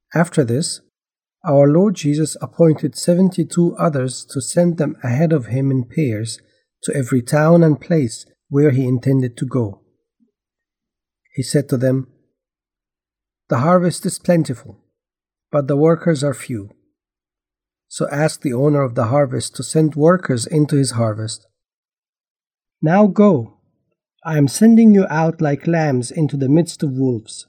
After this, our Lord Jesus appointed 72 others to send them ahead of him in pairs to every town and place where he intended to go. He said to them, "The harvest is plentiful, but the workers are few. So ask the owner of the harvest to send workers into his harvest. Now go, I am sending you out like lambs into the midst of wolves.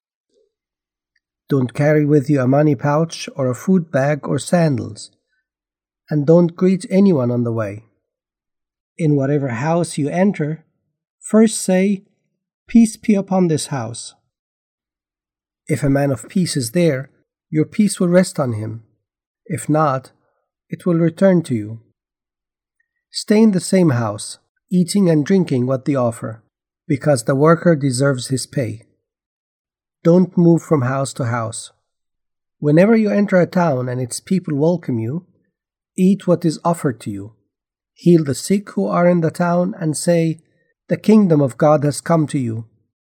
Don't carry with you a money pouch or a food bag or sandals, and don't greet anyone on the way. In whatever house you enter, first say, 'Peace be upon this house.' If a man of peace is there, your peace will rest on him. If not, it will return to you. Stay in the same house, eating and drinking what they offer, because the worker deserves his pay. Don't move from house to house. Whenever you enter a town and its people welcome you, eat what is offered to you. Heal the sick who are in the town and say, 'The kingdom of God has come to you.'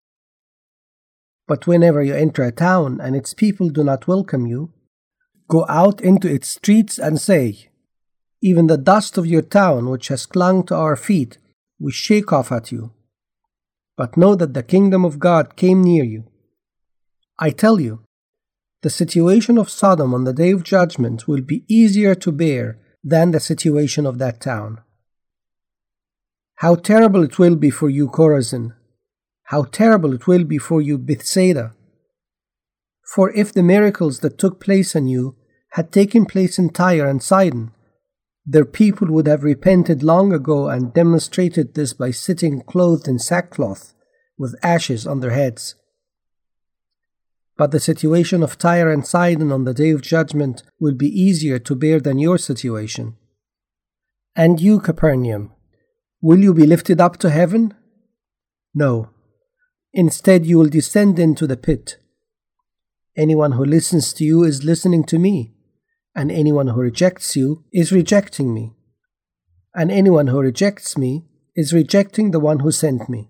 But whenever you enter a town and its people do not welcome you, go out into its streets and say, 'Even the dust of your town which has clung to our feet, we shake off at you.' But know that the kingdom of God came near you. I tell you, the situation of Sodom on the day of judgment will be easier to bear than the situation of that town. How terrible it will be for you, Chorazin! How terrible it will be for you, Bethsaida! For if the miracles that took place on you had taken place in Tyre and Sidon, their people would have repented long ago and demonstrated this by sitting clothed in sackcloth, with ashes on their heads. But the situation of Tyre and Sidon on the day of judgment will be easier to bear than your situation. And you, Capernaum, will you be lifted up to heaven? No. Instead, you will descend into the pit. Anyone who listens to you is listening to me, and anyone who rejects you is rejecting me, and anyone who rejects me is rejecting the one who sent me."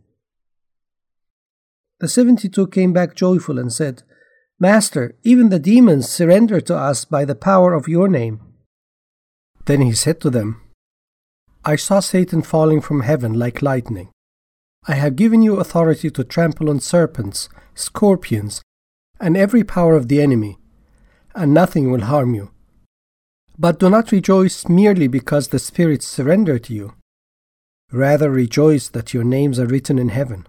The 72 came back joyful and said, "Master, even the demons surrender to us by the power of your name." Then he said to them, "I saw Satan falling from heaven like lightning. I have given you authority to trample on serpents, scorpions, and every power of the enemy, and nothing will harm you. But do not rejoice merely because the spirits surrender to you. Rather rejoice that your names are written in heaven."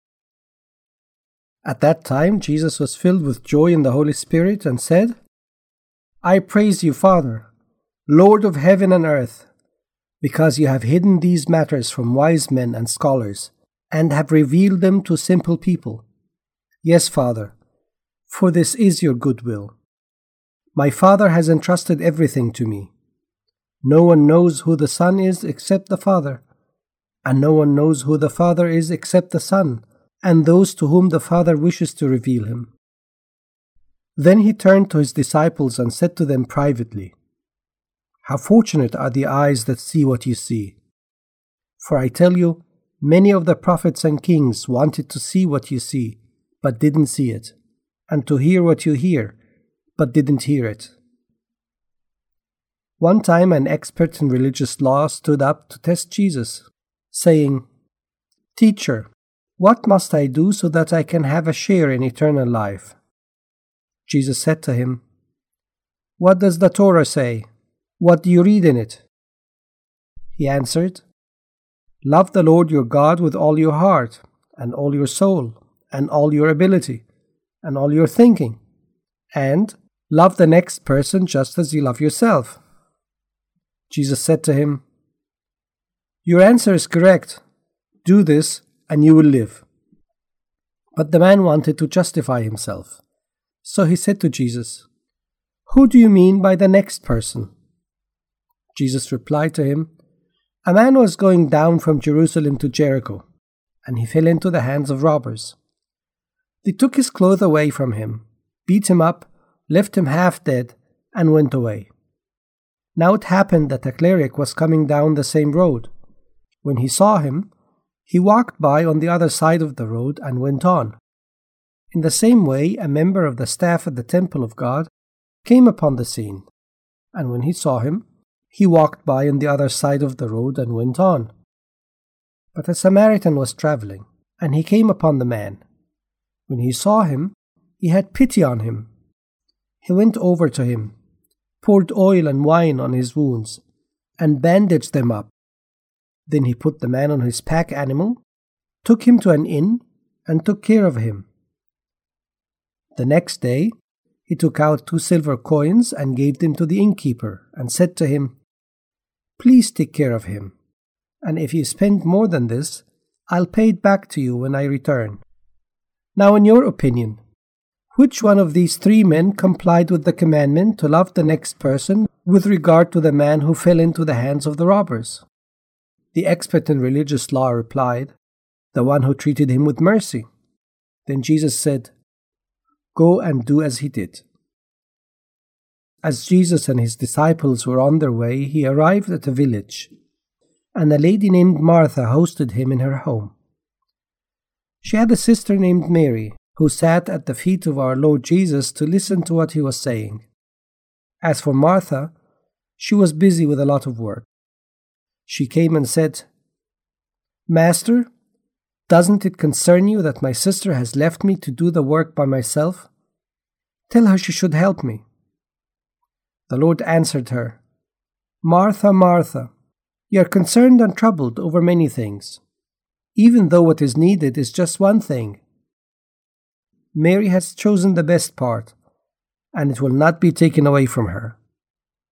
At that time Jesus was filled with joy in the Holy Spirit and said, "I praise you, Father, Lord of heaven and earth, because you have hidden these matters from wise men and scholars, and have revealed them to simple people. Yes, Father, for this is your good will. My Father has entrusted everything to me. No one knows who the Son is except the Father, and no one knows who the Father is except the Son, and those to whom the Father wishes to reveal him." Then he turned to his disciples and said to them privately, "How fortunate are the eyes that see what you see. For I tell you, many of the prophets and kings wanted to see what you see, but didn't see it, and to hear what you hear, but didn't hear it." One time an expert in religious law stood up to test Jesus, saying, "Teacher, what must I do so that I can have a share in eternal life?" Jesus said to him, "What does the Torah say? What do you read in it?" He answered, "Love the Lord your God with all your heart, and all your soul, and all your ability, and all your thinking, and love the next person just as you love yourself." Jesus said to him, "Your answer is correct. Do this, and you will live." But the man wanted to justify himself. So he said to Jesus, "Who do you mean by the next person?" Jesus replied to him, "A man was going down from Jerusalem to Jericho, and he fell into the hands of robbers. They took his clothes away from him, beat him up, left him half dead, and went away. Now it happened that a cleric was coming down the same road. When he saw him, he walked by on the other side of the road and went on. In the same way, a member of the staff at the temple of God came upon the scene, and when he saw him, he walked by on the other side of the road and went on. But a Samaritan was traveling, and he came upon the man. When he saw him, he had pity on him. He went over to him, poured oil and wine on his wounds, and bandaged them up. Then he put the man on his pack animal, took him to an inn, and took care of him. The next day, he took out 2 silver coins and gave them to the innkeeper, and said to him, "Please take care of him, and if you spend more than this, I'll pay it back to you when I return." Now, in your opinion, which one of these 3 men complied with the commandment to love the next person with regard to the man who fell into the hands of the robbers? The expert in religious law replied, "The one who treated him with mercy." Then Jesus said, "Go and do as he did." As Jesus and his disciples were on their way, he arrived at a village, and a lady named Martha hosted him in her home. She had a sister named Mary, who sat at the feet of our Lord Jesus to listen to what he was saying. As for Martha, she was busy with a lot of work. She came and said, "Master, doesn't it concern you that my sister has left me to do the work by myself? Tell her she should help me." The Lord answered her, "Martha, Martha, you are concerned and troubled over many things, even though what is needed is just one thing. Mary has chosen the best part, and it will not be taken away from her."